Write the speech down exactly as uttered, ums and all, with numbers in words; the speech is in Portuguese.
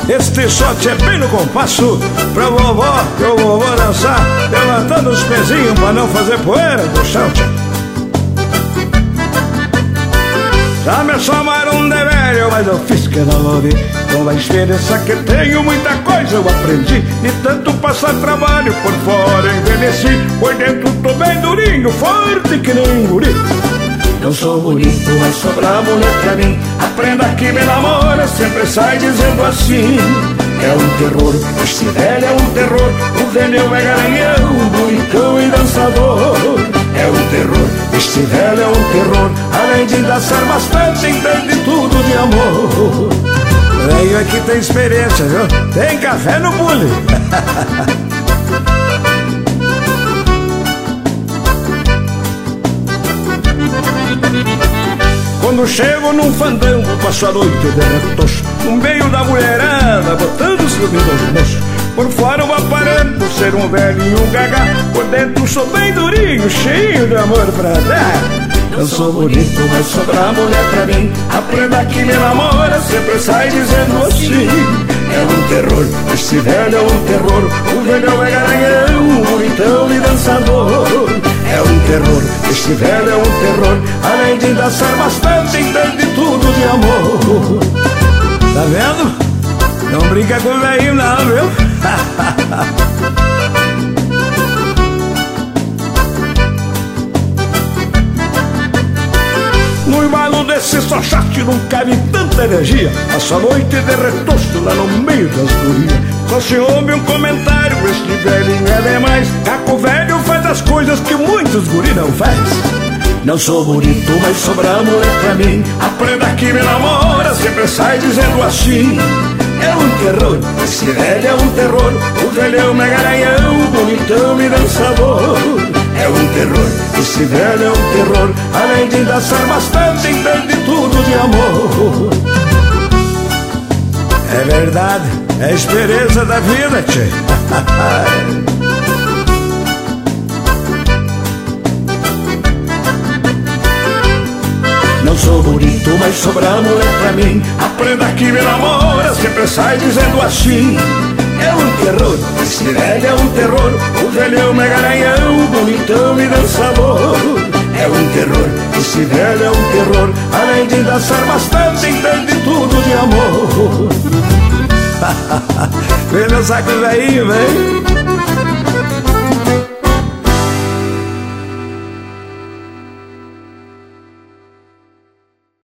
Este shot é bem no compasso pra vovó, que eu vou dançar levantando os pezinhos pra não fazer poeira do chão. Já me chamaram de velho, mas eu fiz que não ouvi. Com a experiência que tenho, muita coisa eu aprendi. E tanto passar trabalho, por fora envelheci. Por dentro tô bem durinho, forte que nem um guri. Não sou bonito, mas sobra mulher pra mim. Aprenda que me namora, sempre sai dizendo assim. É um terror, este velho é um terror. O velho é garanhão, bonitão e dançador. É um terror, este velho é um terror. Além de dançar bastante, entende tudo de amor. Velho aqui tem experiência, viu? Tem café no bule. Quando chego num fandango, passo a noite de retoço, no meio da mulherada, botando seu dedo aos moços. Por fora eu aparento ser um velhinho gaga, por dentro sou bem durinho, cheio de amor pra dar. Eu sou bonito, mas sobra mulher pra mim. Aprenda que me namora, sempre sai dizendo assim. É um terror, este velho é um terror. O velho é garanhão, bonitão e dançador. É um terror, este velho é um terror. Além de dançar bastante, entende tudo de amor. Tá vendo? Não brinca com o velhinho não, viu? No embalo desse só chate nunca vi tanta energia. Passa a noite de retoço lá no meio das gurias. Só se ouve um comentário, este velhinho é demais. Caco velho faz as coisas que muitos guri não faz. Não sou bonito, mas sobra mulher pra mim. Aprenda que me namora, sempre sai dizendo assim. É um terror, esse velho é um terror. O velho é um garanhão, bonitão e dançador. É um terror, esse velho é um terror. Além de dançar bastante, entende tudo de amor. É verdade, é a experiência da vida, tchê. Não sou bonito, mas sobra mulher pra mim. Aprenda que me namora, sempre sai dizendo assim. É um terror, esse velho é um terror. O velho é um garanhão, bonitão e dançador. É um terror, esse velho é um terror. Além de dançar bastante, entende tudo de amor. Vem dançar com o velhinho, vem.